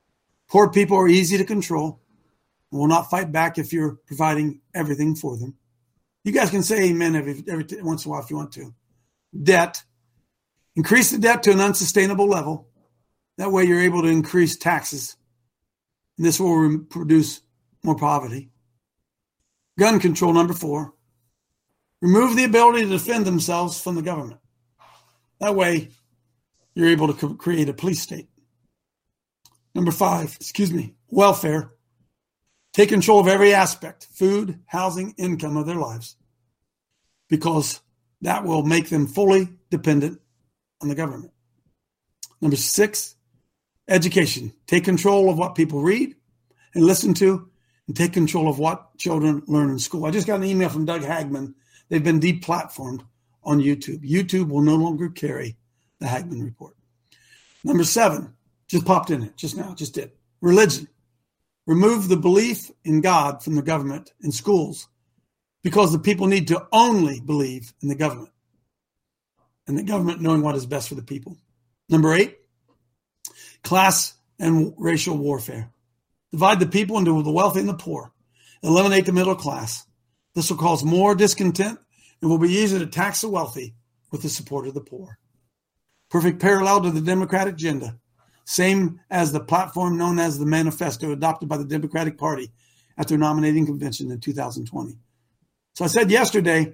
Poor people are easy to control and will not fight back if you're providing everything for them. You guys can say amen every once in a while if you want to. Debt. Increase the debt to an unsustainable level. That way you're able to increase taxes. And this will produce more poverty. Gun control, number 4. Remove the ability to defend themselves from the government. That way you're able to create a police state. Number 5, welfare. Take control of every aspect, food, housing, income of their lives, because that will make them fully dependent on the government. Number 6, education. Take control of what people read and listen to, and take control of what children learn in school. I just got an email from Doug Hagman. They've been deplatformed on YouTube. YouTube will no longer carry the Hagman Report. Number 7, just popped in it just now, just did. Religion. Remove the belief in God from the government and schools, because the people need to only believe in the government, and the government knowing what is best for the people. Number 8, class and racial warfare. Divide the people into the wealthy and the poor. Eliminate the middle class. This will cause more discontent and will be easier to tax the wealthy with the support of the poor. Perfect parallel to the Democratic agenda. Same as the platform known as the Manifesto adopted by the Democratic Party at their nominating convention in 2020. So I said yesterday,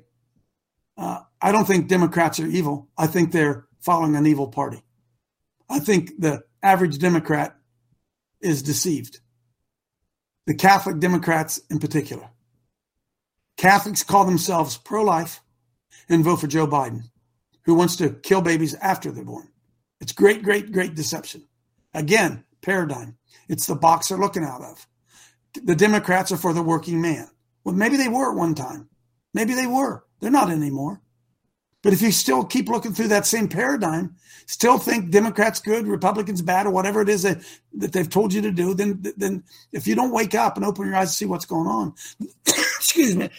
I don't think Democrats are evil. I think they're following an evil party. I think the average Democrat is deceived. The Catholic Democrats in particular. Catholics call themselves pro-life and vote for Joe Biden, who wants to kill babies after they're born. It's great, great, great deception. Again, paradigm. It's the box they're looking out of. The Democrats are for the working man. Well, maybe they were at one time. Maybe they were. They're not anymore. But if you still keep looking through that same paradigm, still think Democrats good, Republicans bad, or whatever it is that they've told you to do, then if you don't wake up and open your eyes to see what's going on, excuse me,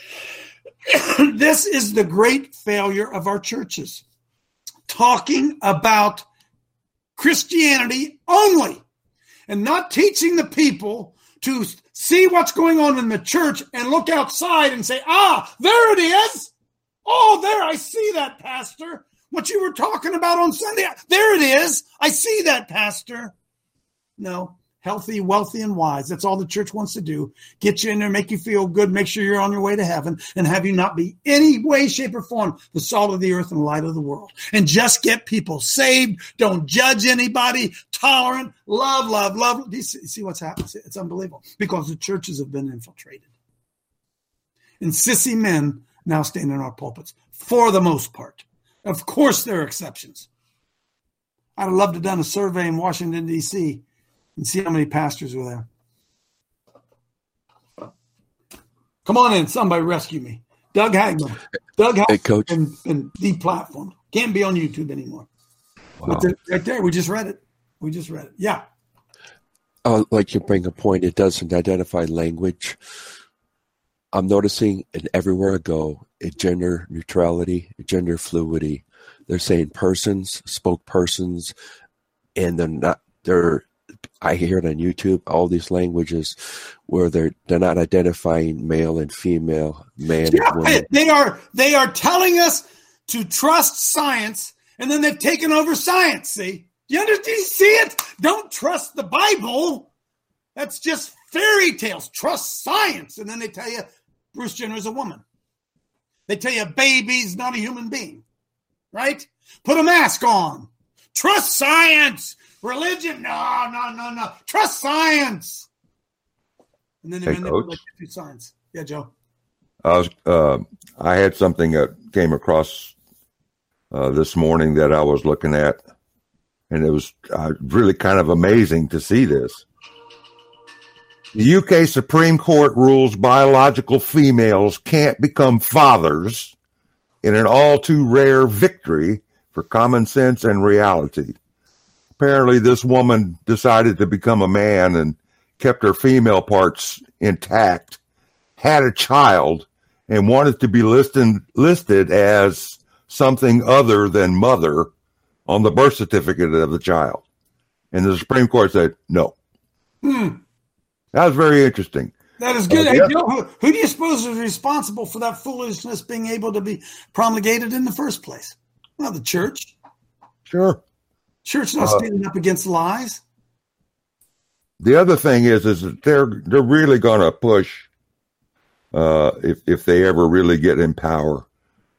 this is the great failure of our churches. Talking about Christianity only and not teaching the people to see what's going on in the church and look outside and say, there it is. Oh, there, I see that, Pastor. What you were talking about on Sunday. There it is. I see that, Pastor. No, healthy, wealthy, and wise. That's all the church wants to do. Get you in there, make you feel good, make sure you're on your way to heaven, and have you not be any way, shape, or form the salt of the earth and the light of the world. And just get people saved. Don't judge anybody. Tolerant. Love, love, love. You see what's happening? It's unbelievable. Because the churches have been infiltrated. And sissy men now stand in our pulpits, for the most part. Of course, there are exceptions. I'd have loved to have done a survey in Washington, D.C., and see how many pastors were there. Come on in. Somebody rescue me. Doug Hagman. Doug Hagman, hey, Coach. And deplatformed. Can't be on YouTube anymore. Wow. Right there. We just read it. Yeah. Like you bring a point, it doesn't identify language. I'm noticing it everywhere I go, gender neutrality, gender fluidity. They're saying persons, spokespersons, and I hear it on YouTube, all these languages where they're not identifying male and female, man and woman. They are telling us to trust science, and then they've taken over science, see? Do you see it? Don't trust the Bible. That's just fairy tales. Trust science. And then they tell you Bruce Jenner is a woman. They tell you a baby's not a human being, right? Put a mask on. Trust science. Religion, no. Trust science. And then they manipulate through science. Yeah, Joe. I had something that came across this morning that I was looking at, and it was really kind of amazing to see this. The UK Supreme Court rules biological females can't become fathers in an all too rare victory for common sense and reality. Apparently, this woman decided to become a man and kept her female parts intact, had a child, and wanted to be listed as something other than mother on the birth certificate of the child. And the Supreme Court said, no. That was very interesting. That is good. Hey, Joe, who do you suppose is responsible for that foolishness being able to be promulgated in the first place? Well, the church. Sure. Church not standing up against lies. The other thing is that they're really going to push, if they ever really get in power,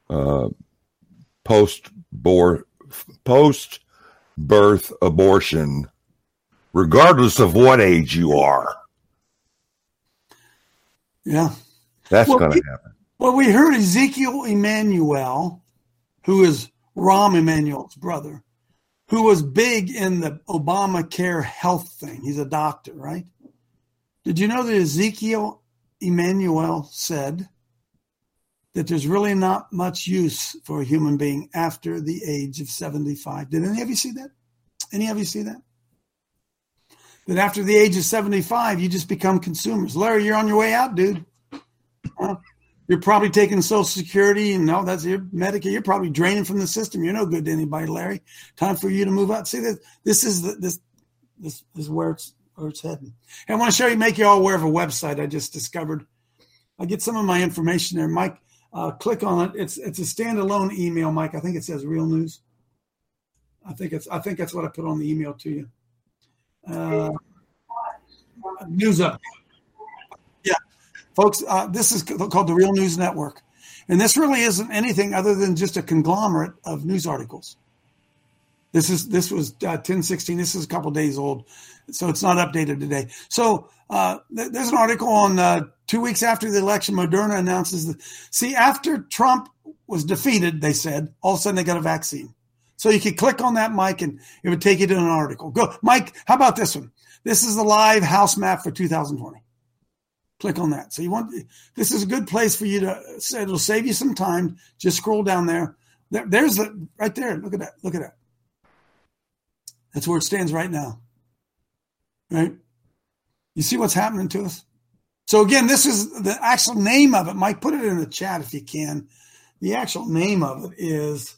post-birth abortion, regardless of what age you are. Yeah. That's going to happen. Well, we heard Ezekiel Emanuel, who is Rahm Emanuel's brother, who was big in the Obamacare health thing. He's a doctor, right? Did you know that Ezekiel Emanuel said that there's really not much use for a human being after the age of 75? Did any of you see that? Any of you see that? That after the age of 75, you just become consumers. Larry, you're on your way out, dude. You're probably taking Social Security, and no, that's your Medicare. You're probably draining from the system. You're no good to anybody, Larry. Time for you to move out. See, this is where it's heading. And I want to show you, make you all aware of a website I just discovered. I get some of my information there, Mike. Click on it. It's a standalone email, Mike. I think it says Real News. I think that's what I put on the email to you. News up. Yeah, folks, this is called the Real News Network. And this really isn't anything other than just a conglomerate of news articles. This was 10/16. This is a couple days old, so it's not updated today. So there's an article on 2 weeks after the election, Moderna announces after Trump was defeated, they said, all of a sudden they got a vaccine. So you could click on that, Mike, and it would take you to an article. Go, Mike, how about this one? This is the live house map for 2020. Click on that. So this is a good place for you to, it'll save you some time. Just scroll down there. There's right there. Look at that. Look at that. That's where it stands right now. Right? You see what's happening to us? So again, this is the actual name of it. Mike, put it in the chat if you can. The actual name of it is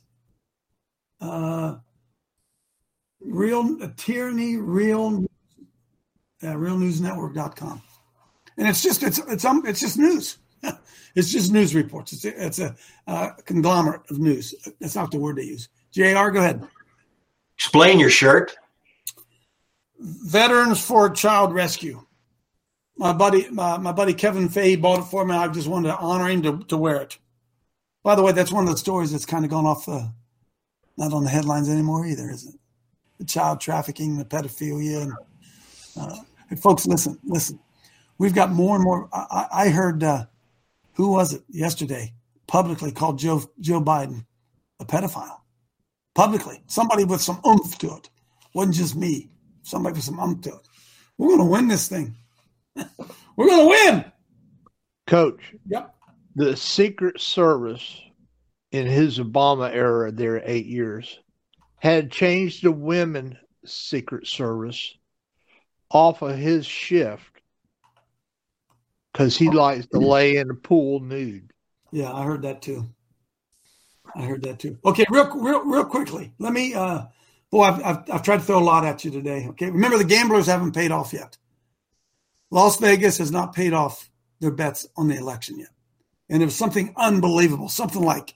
realnewsnetwork.com. And it's just news. It's just news reports. It's a conglomerate of news. That's not the word they use. JR, go ahead. Explain your shirt. Veterans for Child Rescue. My buddy Kevin Fahey bought it for me. I just wanted to honor him to wear it. By the way, that's one of the stories that's kind of gone off not on the headlines anymore either, is it? The child trafficking, the pedophilia. And folks, listen. We've got more and more. I heard, who was it yesterday, publicly called Joe Biden a pedophile. Publicly. Somebody with some oomph to it. Wasn't just me. Somebody with some oomph to it. We're going to win this thing. We're going to win. Coach. Yep. The Secret Service in his Obama era, there 8 years, had changed the women's Secret Service off of his shift because he likes to lay in the pool nude. Yeah, I heard that too. Okay, real quickly. Let me. I've tried to throw a lot at you today. Okay, remember the gamblers haven't paid off yet. Las Vegas has not paid off their bets on the election yet, and it was something unbelievable. Something like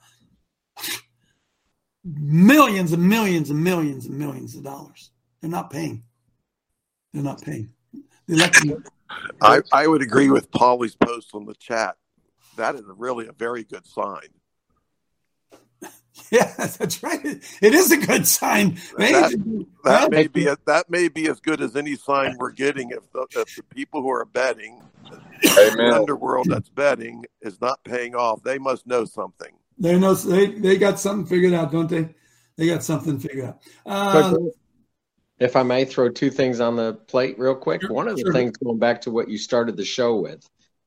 millions and millions and millions and millions of dollars. They're not paying. The election. I would agree with Paulie's post on the chat. That is really a very good sign. Yeah, that's right. It is a good sign. That may be as good as any sign we're getting if the people who are betting, the underworld that's betting, is not paying off. They must know something. They know they got something figured out, don't they? They got something figured out. If I may throw two things on the plate real quick. One of the things, going back to what you started the show with,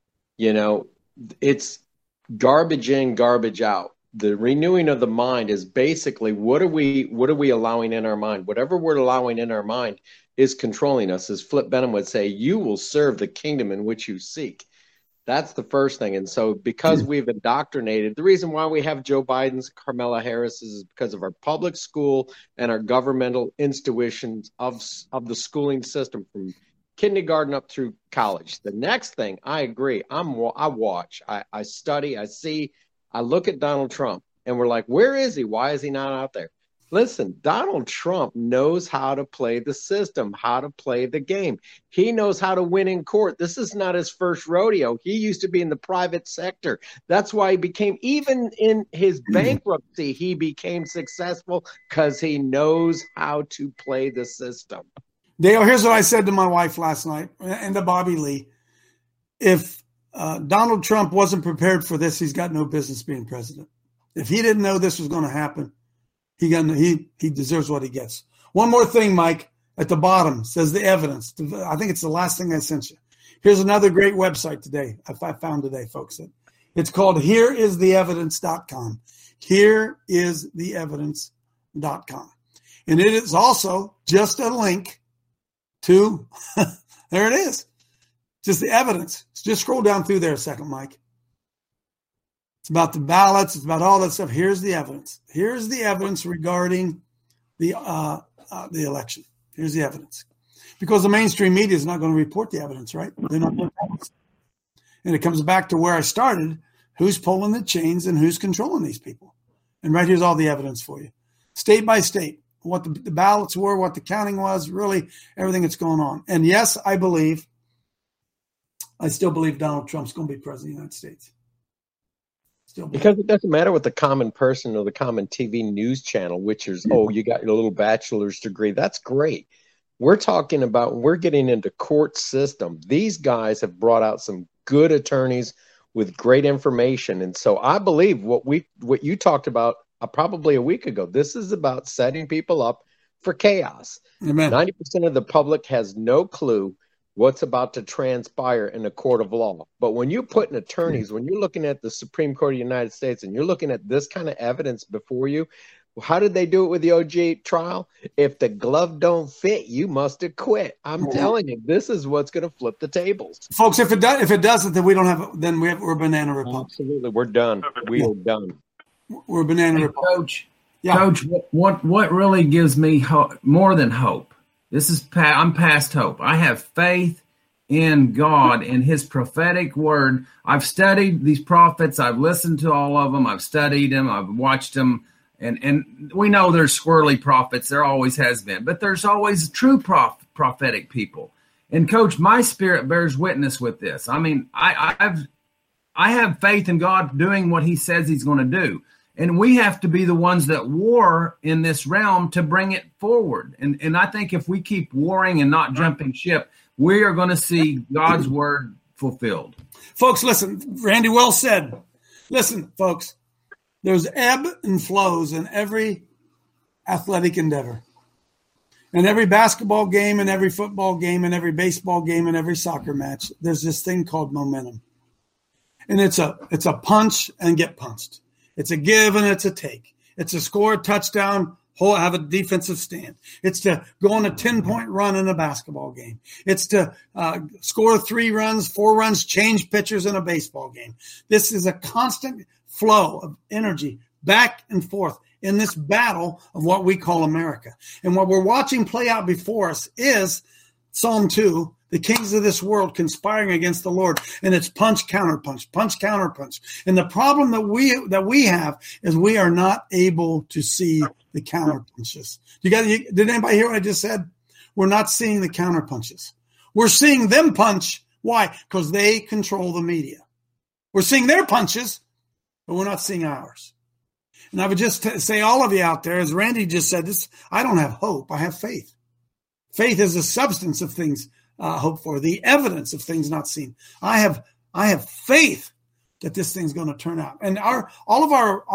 it's garbage in, garbage out. The renewing of the mind is basically what are we allowing in our mind? Whatever we're allowing in our mind is controlling us. As Flip Benham would say, you will serve the kingdom in which you seek. That's the first thing. And so because we've indoctrinated, the reason why we have Joe Biden's, Kamala Harris is because of our public school and our governmental institutions of the schooling system, from kindergarten up through college. The next thing, I agree. I watch, I study, I see, I look at Donald Trump, and we're like, where is he? Why is he not out there? Listen, Donald Trump knows how to play the system, how to play the game. He knows how to win in court. This is not his first rodeo. He used to be in the private sector. That's why he became, even in his bankruptcy, he became successful because he knows how to play the system. Dale, here's what I said to my wife last night and to Bobby Lee. If Donald Trump wasn't prepared for this, he's got no business being president. If he didn't know this was going to happen, he deserves what he gets. One more thing, Mike, at the bottom says the evidence. I think it's the last thing I sent you. Here's another great website today. I found today, folks. It's called hereistheevidence.com. Hereistheevidence.com. And it is also just a link to, there it is. Just the evidence. Just scroll down through there a second, Mike. It's about the ballots. It's about all that stuff. Here's the evidence. Here's the evidence regarding the election. Here's the evidence. Because the mainstream media is not going to report the evidence, right? They're not going to. And it comes back to where I started. Who's pulling the chains and who's controlling these people? And right here's all the evidence for you. State by state, what the ballots were, what the counting was, really everything that's going on. And yes, I still believe Donald Trump's going to be president of the United States. Because it doesn't matter what the common person or the common TV news channel, which is, you got your little bachelor's degree. That's great. We're talking about, we're getting into court system. These guys have brought out some good attorneys with great information. And so I believe what you talked about probably a week ago, this is about setting people up for chaos. Amen. 90% of the public has no clue what's about to transpire in a court of law. But when you put in attorneys, when you're looking at the Supreme Court of the United States and you're looking at this kind of evidence before you, how did they do it with the OJ trial? If the glove don't fit, you must have quit. I'm telling you, this is what's going to flip the tables. Folks, if it doesn't, then we're banana republic. Absolutely. We're done. We are done. We're banana republic. Coach, Coach, what really gives me hope, more than hope? I'm past hope. I have faith in God and his prophetic word. I've studied these prophets. I've listened to all of them. I've studied them. I've watched them. And we know there's squirrely prophets. There always has been. But there's always true prophetic people. And, Coach, my spirit bears witness with this. I mean, I have faith in God doing what he says he's going to do. And we have to be the ones that war in this realm to bring it forward. And I think if we keep warring and not jumping ship, we are going to see God's word fulfilled. Folks, listen, Randy well said. Listen, folks, there's ebb and flows in every athletic endeavor. In every basketball game, and every football game, and every baseball game, and every soccer match, there's this thing called momentum. And it's a punch and get punched. It's a give and it's a take. It's a score a touchdown, have a defensive stand. It's to go on a 10-point run in a basketball game. It's to score 3 runs, 4 runs, change pitchers in a baseball game. This is a constant flow of energy back and forth in this battle of what we call America. And what we're watching play out before us is Psalm 2, the kings of this world conspiring against the Lord, and it's punch, counter punch, punch, counter punch. And the problem that we have is we are not able to see the counter punches. Did anybody hear what I just said? We're not seeing the counter punches. We're seeing them punch. Why? Because they control the media. We're seeing their punches, but we're not seeing ours. And I would just say, all of you out there, as Randy just said, this, I don't have hope. I have faith. Faith is the substance of things hoped for, the evidence of things not seen. I have faith that this thing's going to turn out. And all of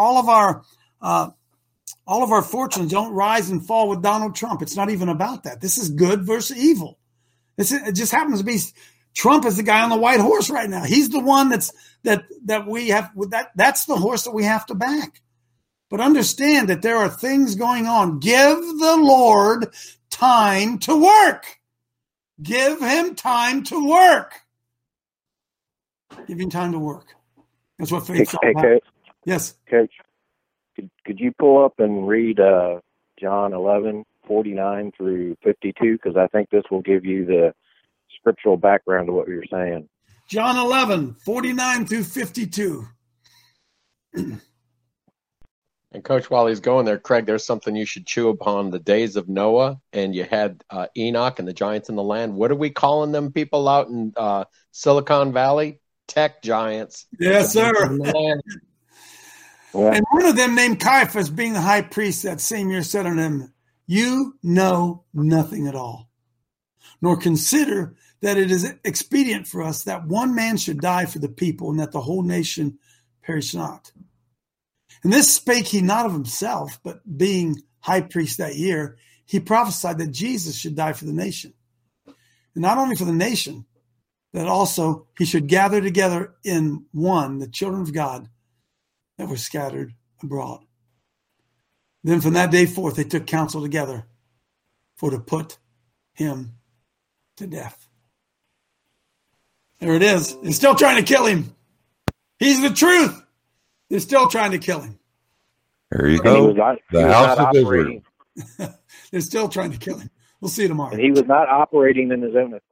our fortunes don't rise and fall with Donald Trump. It's not even about that. This is good versus evil. It just happens to be Trump is the guy on the white horse right now. He's the one that's the horse that we have to back. But understand that there are things going on. Give the Lord time to work. Give him time to work. Give him time to work. That's what faith's all about. Coach. Yes. Coach, could you pull up and read John 11:49 through 52? Because I think this will give you the scriptural background to what you're saying. John 11, 49 through 52. And Coach, while he's going there, Craig, there's something you should chew upon. The days of Noah, and you had Enoch and the giants in the land. What are we calling them people out in Silicon Valley? Tech giants. Yes, sir. And one of them, named Caiaphas, being the high priest that same year, said unto him, You know nothing at all, nor consider that it is expedient for us that one man should die for the people, and that the whole nation perish not. And this spake he not of himself, but being high priest that year, he prophesied that Jesus should die for the nation. And not only for the nation, that also he should gather together in one the children of God that were scattered abroad. Then from that day forth, they took counsel together for to put him to death. There it is. They're still trying to kill him. He's the truth. They're still trying to kill him. There you go. The house of Israel. They're still trying to kill him. We'll see you tomorrow. And he was not operating in his own